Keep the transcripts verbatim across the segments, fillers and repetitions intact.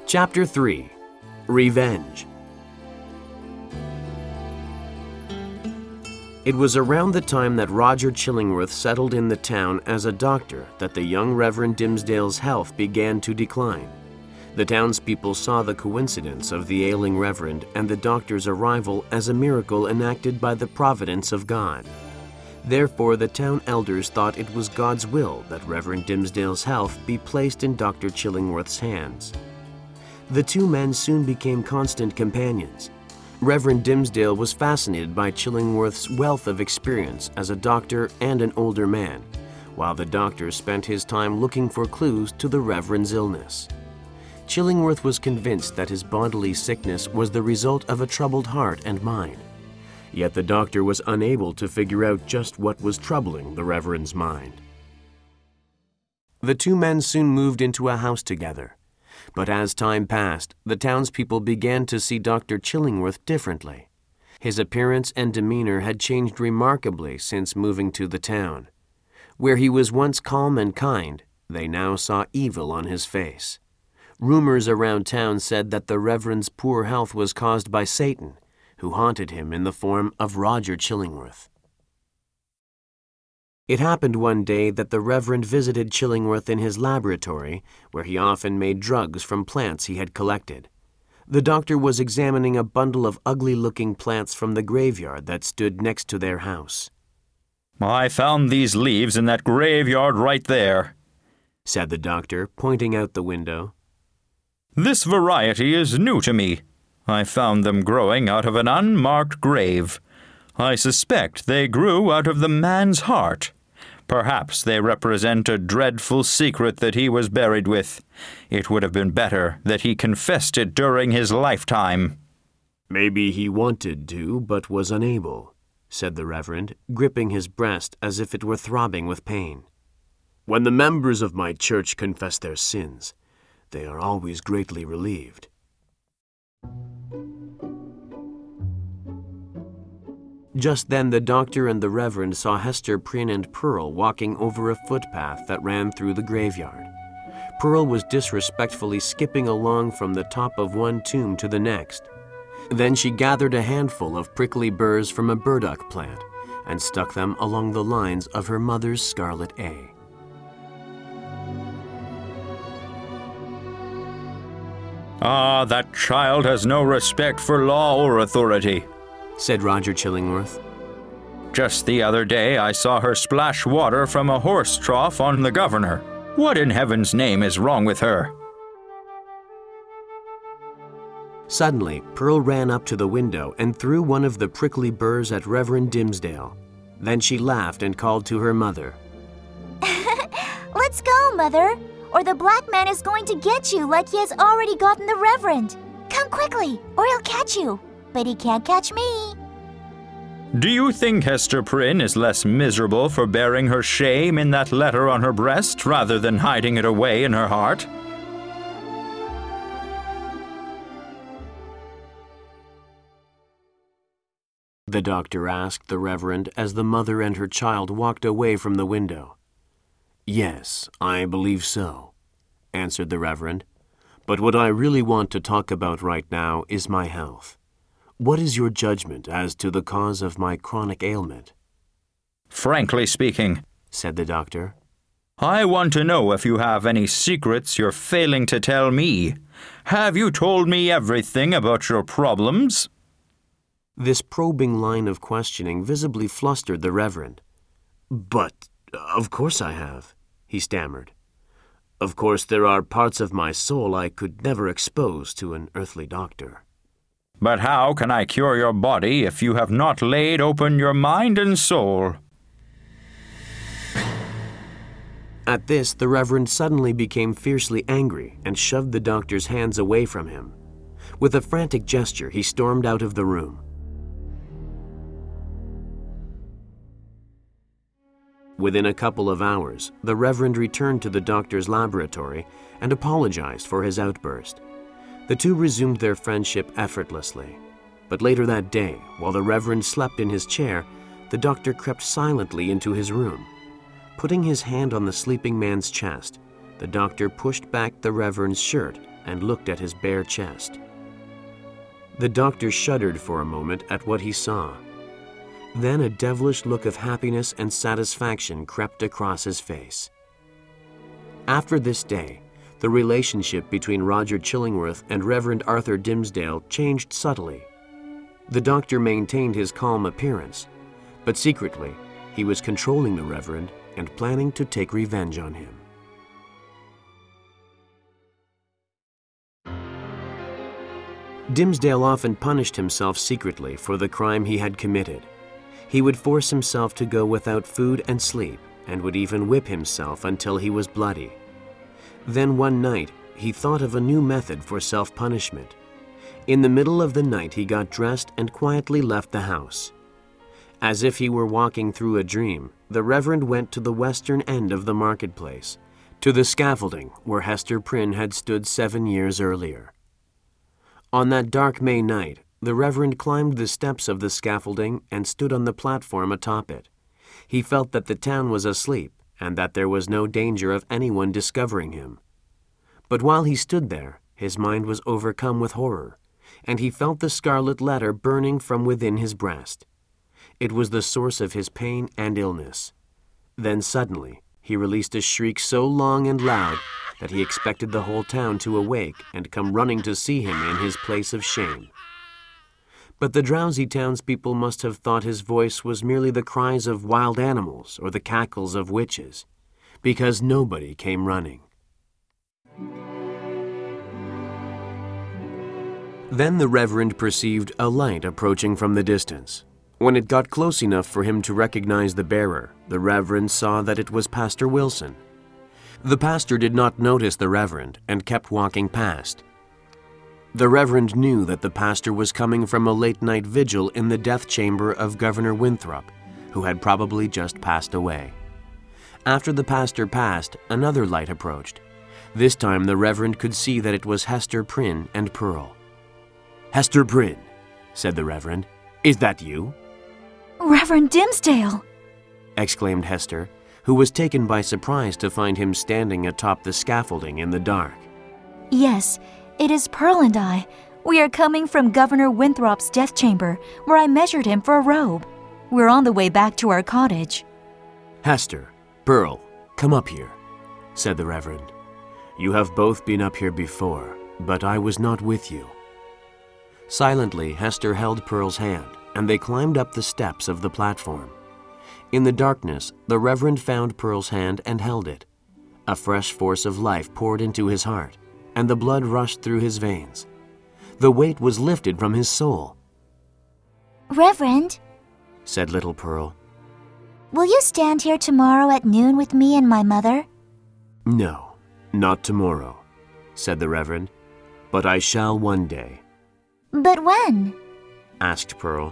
Chapter three. Revenge. It was around the time that Roger Chillingworth settled in the town as a doctor that the young Reverend Dimmesdale's health began to decline. The townspeople saw the coincidence of the ailing Reverend and the doctor's arrival as a miracle enacted by the providence of God. Therefore, the town elders thought it was God's will that Reverend Dimmesdale's health be placed in Doctor Chillingworth's hands. The two men soon became constant companions. Reverend Dimmesdale was fascinated by Chillingworth's wealth of experience as a doctor and an older man, while the doctor spent his time looking for clues to the Reverend's illness. Chillingworth was convinced that his bodily sickness was the result of a troubled heart and mind. Yet the doctor was unable to figure out just what was troubling the Reverend's mind. The two men soon moved into a house together. But as time passed, the townspeople began to see Doctor Chillingworth differently. His appearance and demeanor had changed remarkably since moving to the town. Where he was once calm and kind, they now saw evil on his face. Rumors around town said that the Reverend's poor health was caused by Satan, who haunted him in the form of Roger Chillingworth. It happened one day that the Reverend visited Chillingworth in his laboratory, where he often made drugs from plants he had collected. The doctor was examining a bundle of ugly-looking plants from the graveyard that stood next to their house. "I found these leaves in that graveyard right there," said the doctor, pointing out the window. "This variety is new to me. I found them growing out of an unmarked grave. I suspect they grew out of the man's heart. Perhaps they represent a dreadful secret that he was buried with. It would have been better that he confessed it during his lifetime." "Maybe he wanted to, but was unable," said the Reverend, gripping his breast as if it were throbbing with pain. "When the members of my church confess their sins, they are always greatly relieved." Just then the doctor and the Reverend saw Hester Prynne and Pearl walking over a footpath that ran through the graveyard. Pearl was disrespectfully skipping along from the top of one tomb to the next. Then she gathered a handful of prickly burrs from a burdock plant and stuck them along the lines of her mother's scarlet A. "Ah, that child has no respect for law or authority," said Roger Chillingworth. "Just the other day I saw her splash water from a horse trough on the governor. What in heaven's name is wrong with her?" Suddenly, Pearl ran up to the window and threw one of the prickly burrs at Reverend Dimmesdale. Then she laughed and called to her mother. "Let's go, Mother, or the black man is going to get you like he has already gotten the Reverend. Come quickly, or he'll catch you. But he can't catch me." "Do you think Hester Prynne is less miserable for bearing her shame in that letter on her breast rather than hiding it away in her heart?" The doctor asked the Reverend as the mother and her child walked away from the window. "Yes, I believe so," answered the Reverend. "But what I really want to talk about right now is my health. What is your judgment as to the cause of my chronic ailment?" "Frankly speaking," said the doctor, "I want to know if you have any secrets you're failing to tell me. Have you told me everything about your problems?" This probing line of questioning visibly flustered the Reverend. "But, of course I have," he stammered. "Of course there are parts of my soul I could never expose to an earthly doctor." "But how can I cure your body if you have not laid open your mind and soul?" At this, the Reverend suddenly became fiercely angry and shoved the doctor's hands away from him. With a frantic gesture, he stormed out of the room. Within a couple of hours, the Reverend returned to the doctor's laboratory and apologized for his outburst. The two resumed their friendship effortlessly. But later that day, while the Reverend slept in his chair, the doctor crept silently into his room. Putting his hand on the sleeping man's chest, the doctor pushed back the Reverend's shirt and looked at his bare chest. The doctor shuddered for a moment at what he saw. Then a devilish look of happiness and satisfaction crept across his face. After this day, the relationship between Roger Chillingworth and Reverend Arthur Dimmesdale changed subtly. The doctor maintained his calm appearance, but secretly, he was controlling the Reverend and planning to take revenge on him. Dimmesdale often punished himself secretly for the crime he had committed. He would force himself to go without food and sleep, and would even whip himself until he was bloody. Then one night, he thought of a new method for self-punishment. In the middle of the night, he got dressed and quietly left the house. As if he were walking through a dream, the Reverend went to the western end of the marketplace, to the scaffolding where Hester Prynne had stood seven years earlier. On that dark May night, the Reverend climbed the steps of the scaffolding and stood on the platform atop it. He felt that the town was asleep and that there was no danger of anyone discovering him. But while he stood there, his mind was overcome with horror, and he felt the scarlet letter burning from within his breast. It was the source of his pain and illness. Then suddenly, he released a shriek so long and loud that he expected the whole town to awake and come running to see him in his place of shame. But the drowsy townspeople must have thought his voice was merely the cries of wild animals or the cackles of witches, because nobody came running. Then the Reverend perceived a light approaching from the distance. When it got close enough for him to recognize the bearer, the Reverend saw that it was Pastor Wilson. The pastor did not notice the Reverend and kept walking past. The Reverend knew that the pastor was coming from a late-night vigil in the death chamber of Governor Winthrop, who had probably just passed away. After the pastor passed, another light approached. This time the Reverend could see that it was Hester Prynne and Pearl. "Hester Prynne," said the Reverend, "is that you?" Reverend Dimmesdale! exclaimed Hester, who was taken by surprise to find him standing atop the scaffolding in the dark. Yes, it is Pearl and I. We are coming from Governor Winthrop's death chamber, where I measured him for a robe. We're on the way back to our cottage. "Hester, Pearl, come up here," said the Reverend. "You have both been up here before, but I was not with you." Silently, Hester held Pearl's hand, and they climbed up the steps of the platform. In the darkness, the Reverend found Pearl's hand and held it. A fresh force of life poured into his heart, and the blood rushed through his veins. The weight was lifted from his soul. Reverend, said little Pearl. Will you stand here tomorrow at noon with me and my mother? No, not tomorrow, said the Reverend, but I shall one day. But when? Asked Pearl.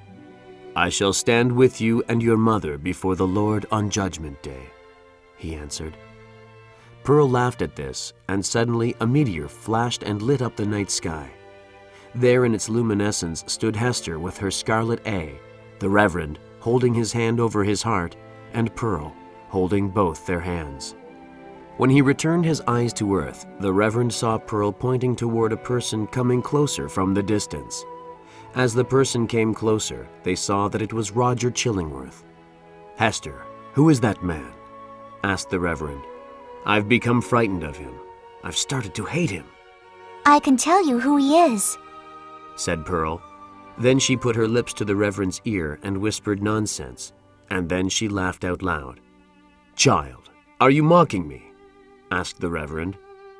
I shall stand with you and your mother before the Lord on Judgment Day, he answered. Pearl laughed at this, and suddenly a meteor flashed and lit up the night sky. There in its luminescence stood Hester with her scarlet A, the Reverend holding his hand over his heart, and Pearl holding both their hands. When he returned his eyes to earth, the Reverend saw Pearl pointing toward a person coming closer from the distance. As the person came closer, they saw that it was Roger Chillingworth. Hester, who is that man? Asked the Reverend. I've become frightened of him. I've started to hate him. I can tell you who he is, said Pearl. Then she put her lips to the Reverend's ear and whispered nonsense, and then she laughed out loud. Child, are you mocking me? Asked the Reverend.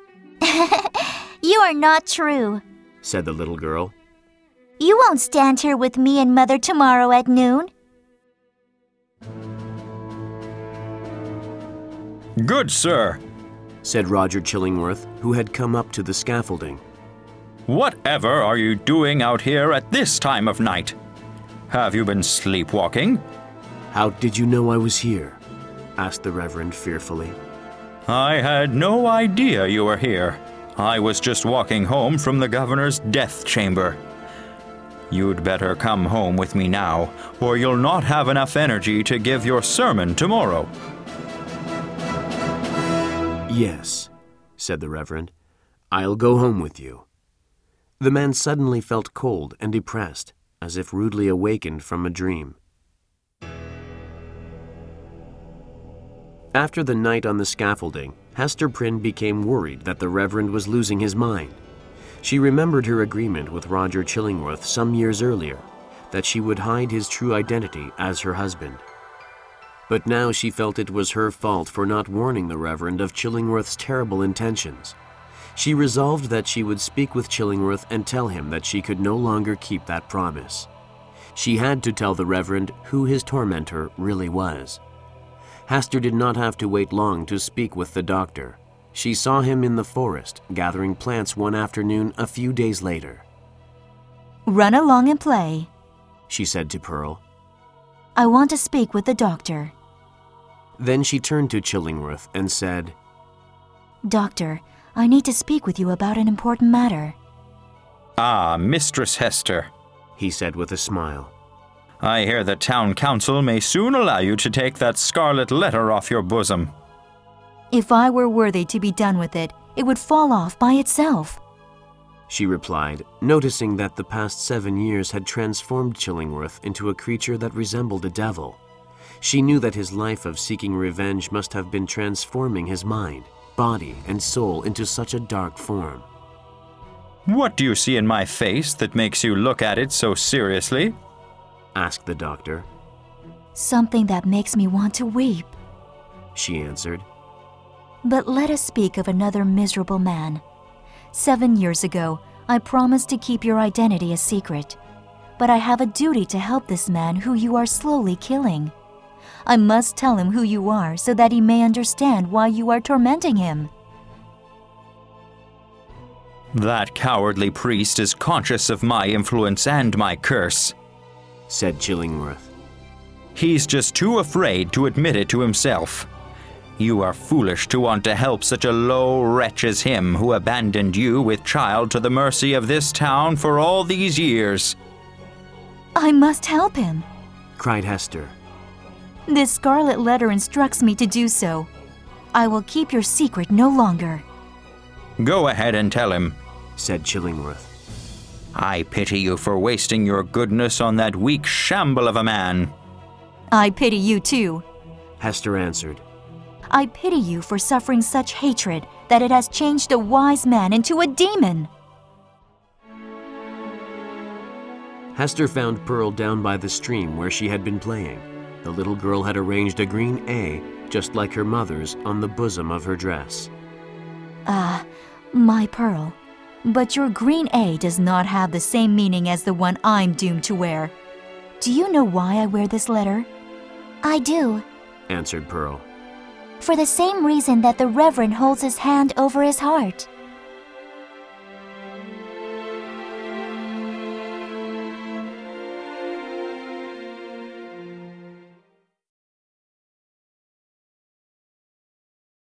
You are not true, said the little girl. You won't stand here with me and Mother tomorrow at noon. Good sir, said Roger Chillingworth, who had come up to the scaffolding. Whatever are you doing out here at this time of night? Have you been sleepwalking? How did you know I was here? Asked the Reverend fearfully. I had no idea you were here. I was just walking home from the governor's death chamber. You'd better come home with me now, or you'll not have enough energy to give your sermon tomorrow. Yes, said the Reverend. I'll go home with you." The man suddenly felt cold and depressed, as if rudely awakened from a dream. After the night on the scaffolding, Hester Prynne became worried that the Reverend was losing his mind. She remembered her agreement with Roger Chillingworth some years earlier, that she would hide his true identity as her husband. But now she felt it was her fault for not warning the Reverend of Chillingworth's terrible intentions. She resolved that she would speak with Chillingworth and tell him that she could no longer keep that promise. She had to tell the Reverend who his tormentor really was. Hester did not have to wait long to speak with the doctor. She saw him in the forest, gathering plants one afternoon a few days later. "Run along and play," she said to Pearl. "I want to speak with the doctor." Then she turned to Chillingworth and said, "Doctor, I need to speak with you about an important matter." "Ah, Mistress Hester," he said with a smile. "I hear the town council may soon allow you to take that scarlet letter off your bosom." "If I were worthy to be done with it, it would fall off by itself," she replied, noticing that the past seven years had transformed Chillingworth into a creature that resembled a devil. She knew that his life of seeking revenge must have been transforming his mind, body, and soul into such a dark form. "What do you see in my face that makes you look at it so seriously?" asked the doctor. "Something that makes me want to weep," she answered. "But let us speak of another miserable man. Seven years ago, I promised to keep your identity a secret. But I have a duty to help this man who you are slowly killing. I must tell him who you are so that he may understand why you are tormenting him." "That cowardly priest is conscious of my influence and my curse," said Chillingworth. "He's just too afraid to admit it to himself. You are foolish to want to help such a low wretch as him who abandoned you with child to the mercy of this town for all these years." "I must help him," cried Hester. "This scarlet letter instructs me to do so. I will keep your secret no longer." "Go ahead and tell him," said Chillingworth. "I pity you for wasting your goodness on that weak shamble of a man." "I pity you too," Hester answered. "I pity you for suffering such hatred that it has changed a wise man into a demon." Hester found Pearl down by the stream where she had been playing. The little girl had arranged a green A, just like her mother's, on the bosom of her dress. Ah, my Pearl, but your green A does not have the same meaning as the one I'm doomed to wear. Do you know why I wear this letter?" "I do," answered Pearl. "for the same reason that the Reverend holds his hand over his heart."